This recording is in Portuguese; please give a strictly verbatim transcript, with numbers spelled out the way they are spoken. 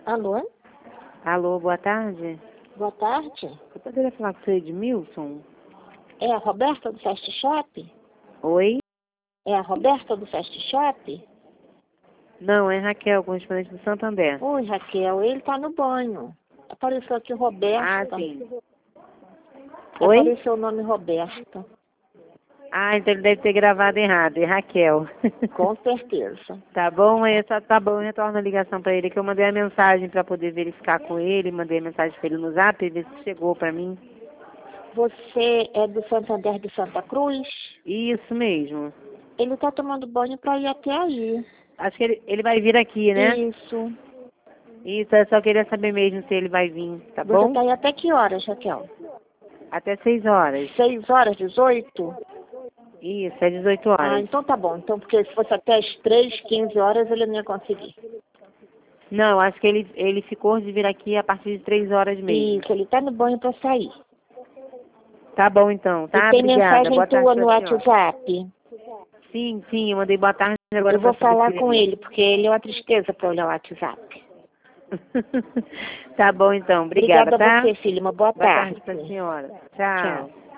Alô? Alô, boa tarde. Boa tarde. Eu poderia falar com o senhor Edmilson? É a Roberta do Fast Shop? Oi? É a Roberta do Fast Shop? Não, é Raquel, correspondente do Santander. Oi, Raquel, ele tá no banho. Apareceu aqui Roberta. Ah, sim. Oi? Apareceu o nome Roberta. Ah, então ele deve ter gravado errado, é Raquel. Com certeza. Tá bom, é só, tá bom, eu retorno a ligação pra ele, que eu mandei a mensagem pra poder verificar com ele, mandei a mensagem pra ele no zap, ver se chegou pra mim. Você é do Santander de Santa Cruz? Isso mesmo. Ele tá tomando banho pra ir até aí. Acho que ele, ele vai vir aqui, né? Isso. Isso, eu só queria saber mesmo se ele vai vir, tá Você bom? tá aí até que horas, Raquel? Até seis horas. Seis horas, dezoito? Isso, é dezoito Ah, horas. então tá bom. Então, porque se fosse até as três, quinze horas, ele não ia conseguir. Não, acho que ele, ele ficou de vir aqui a partir de três horas mesmo. Isso, ele tá no banho pra sair. Tá bom então, tá? E tem Obrigada. mensagem Boa tarde tua no pra senhora. WhatsApp? Sim, sim, eu mandei boa tarde agora Eu vou pra saber falar se com ele... ele, porque ele é uma tristeza pra olhar o WhatsApp. Tá bom então, obrigada, Obrigada a tá? você, filho. Uma boa Boa tarde. tarde pra senhora. Tchau. Tchau.